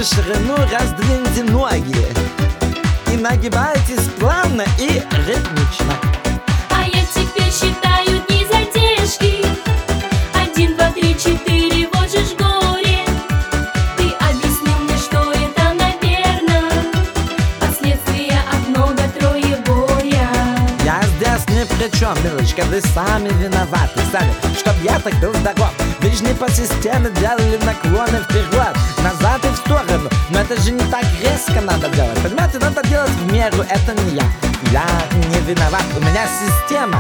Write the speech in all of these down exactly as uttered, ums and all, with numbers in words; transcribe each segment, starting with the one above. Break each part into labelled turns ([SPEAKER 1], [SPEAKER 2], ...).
[SPEAKER 1] ширину раздвиньте ноги и нагибайтесь плавно и ритмично.
[SPEAKER 2] А я теперь считаю дни задержки. Один, два, три, четыре, вот же ж горе. Ты объяснил мне, что это, наверно, последствия от много трое боя.
[SPEAKER 1] Я здесь ни при чем, милочка, вы сами виноваты, сами, чтоб я так был здоров. Вы же не по системе делали наклоны вперед, назад и в сторону. Но это же не так резко надо делать, понимаете? Надо делать в меру, это не я. Я не виноват, у меня система.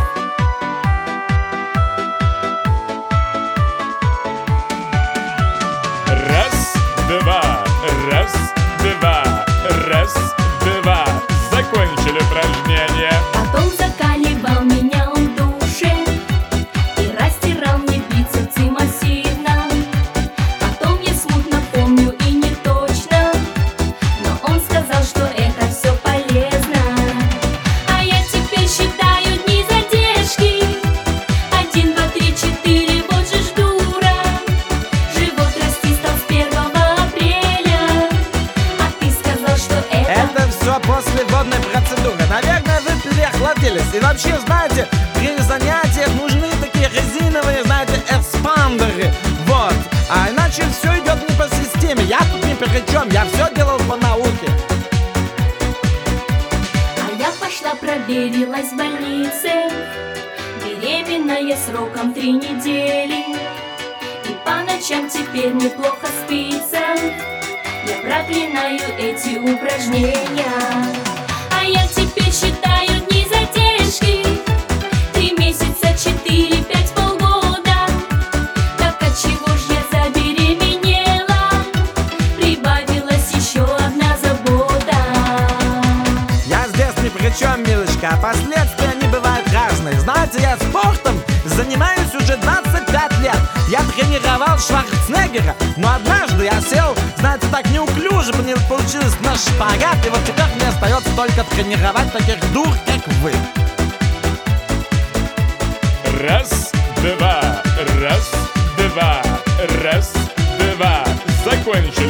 [SPEAKER 3] Раз, два, раз, два, раз, два. Закончили упражнение.
[SPEAKER 2] Потом закаливал меня он в душе и растирал мне бицепсы массивно. Потом я смутно помню и не точно, но он сказал, что это все полезно. А я теперь считаю дни задержки. Один, два, три, четыре, вот же ж дура. Живот расти стал с первого апреля, а ты сказал, что это...
[SPEAKER 1] Это все после водной процедуры. Наверное, вы переохладились. И вообще, знаете, при занятиях нужны такие резиновые, знаете, экспандеры. Вот. А иначе все идет не по системе. Я тут ни при чем. Я все делал по науке.
[SPEAKER 2] А я пошла, проверилась в больнице, беременная сроком три недели. И по ночам теперь неплохо спится. Я проклинаю эти упражнения. А я теперь считаю дни задержки. Три месяца, четыре, пять, полгода. Так отчего ж я забеременела? Прибавилась еще одна забота.
[SPEAKER 1] Я здесь ни при чем, милочка. А последствия они бывают разные. Знаете, я спортом занимаюсь уже двадцать пять лет. Я тренировал Шварценеггера, но однажды я сел, знаете, так неуклюже получилось на шпагат. И вот теперь мне остается только тренировать таких дур, как вы.
[SPEAKER 3] Раз, два, раз, два, раз, два. Закончили.